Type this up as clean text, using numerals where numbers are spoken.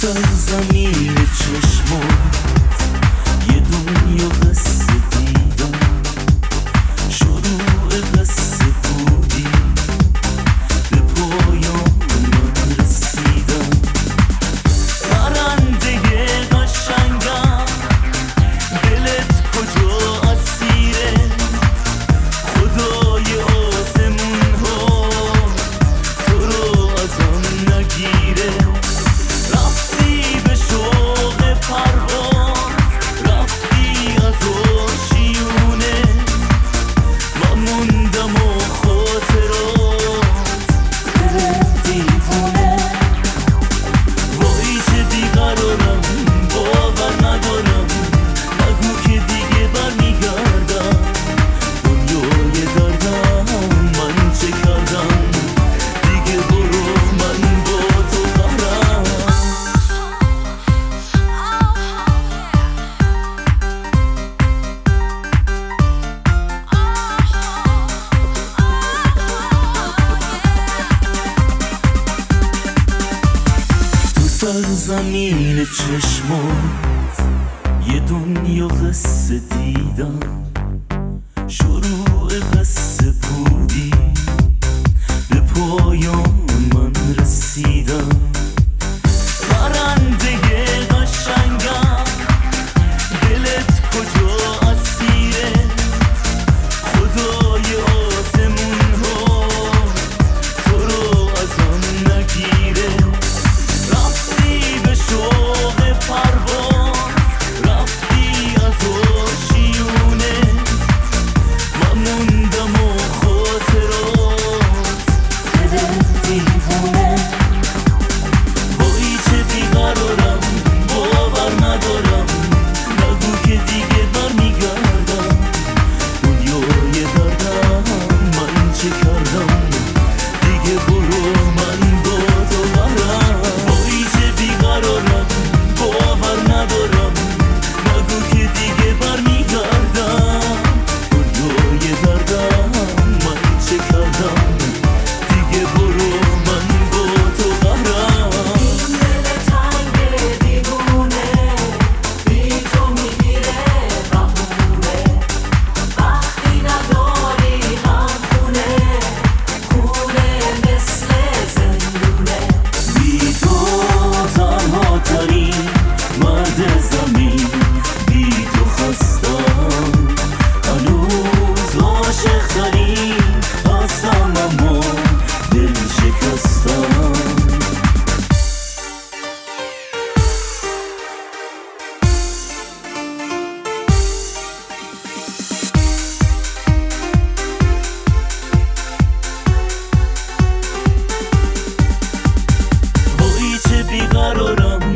سرزمین چشمات یه دنیا قصه دیدم، شروع قصه بودی، به پایان من رسیدم. پرنده قشنگم، دلت کجا اسیره؟ خدای آسمون ها تو رو ازم نگیره. رفتی به شوق پرواز، رفتی از آشیونه، من موندم و خاطرات دل دیوونه. وای چه بیقرارم، باور ندارم، نگو که دیگه برمیگردم. دنیای دردم من چه کردم؟ دیگه برو، من با تو قهرم. تو سرزمین چشمات یه دنیا قصه دیدم، شروع قصه بودی، به پایان من رسیدم. پرنده قشنگم، دلت کجا اسیره؟ خدای آسمون ها تو رو ازم نگیره. رفتی به شوق پرواز، رفتی از آشیونه، من موندم و خاطرات دل دیوونه. وای چه بیقرارم، باور ندارم، نگو که دیگه برمیگردم. دنیای دردم من چه کردم؟ دیگه برو، من با تو قهرم. وای چه بیقرارم، باور ندارم، نگو که دیگه برمیگردم. دنیای دردم من چه کردم؟ دیگه برو، من با تو قهرم. این دل تنگ دیوونه بی تو میگیره بهونه، وقتی نداری هم خونه، خونه مثل زندونه. بی تو تنها ترین مرد زمین، بی تو خستم، هنوز عاشق ترین هستم، اما دل شکستم. وای چه بیقرارم،